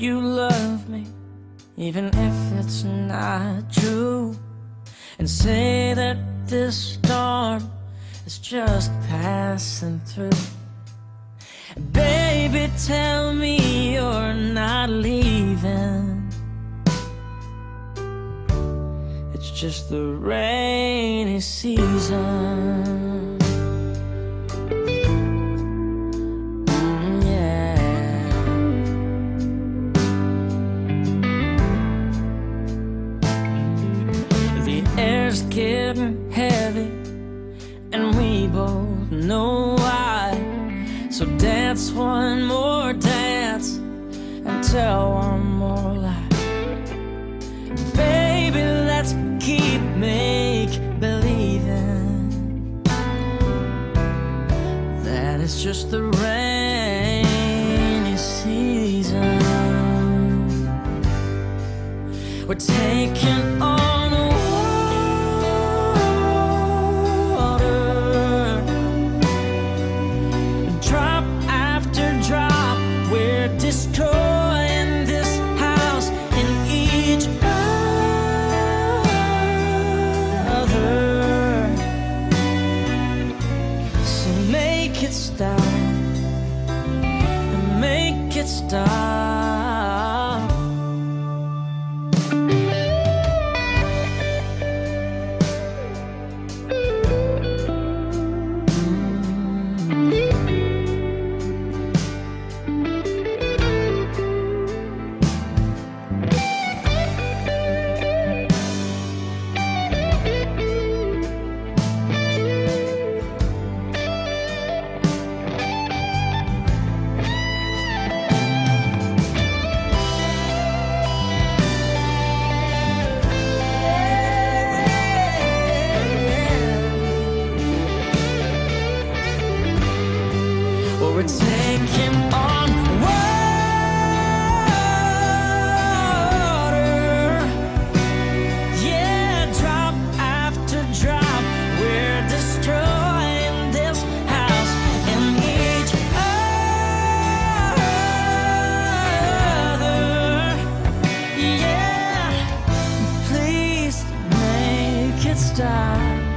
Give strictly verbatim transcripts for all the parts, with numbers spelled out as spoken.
you love me, even if it's not true, and say that this storm is just passing through. Baby, tell me you're not leaving. It's just the rainy season. Mm, yeah. The air's getting heavy, and we both know why. So dance one more dance and tell one more lie. Baby, let's keep make-believing that it's just the rainy season. We're taking on a destroying this house and each other. So make it stop, make it stop. We're taking on water, yeah, drop after drop. We're destroying this house and each other, yeah. Please make it stop.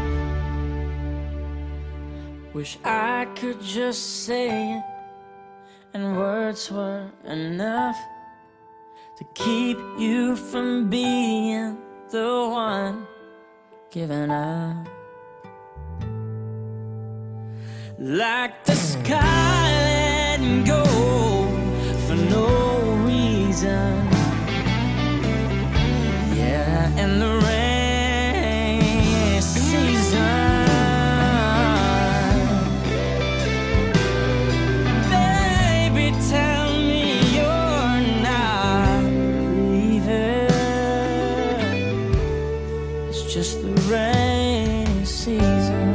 Wish I could just say it, and words were enough to keep you from being the one giving up. Like the sky letting go for no reason, yeah, and the rainy season. Just the rainy season.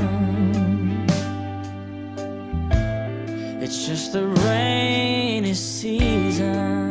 It's just the rainy season.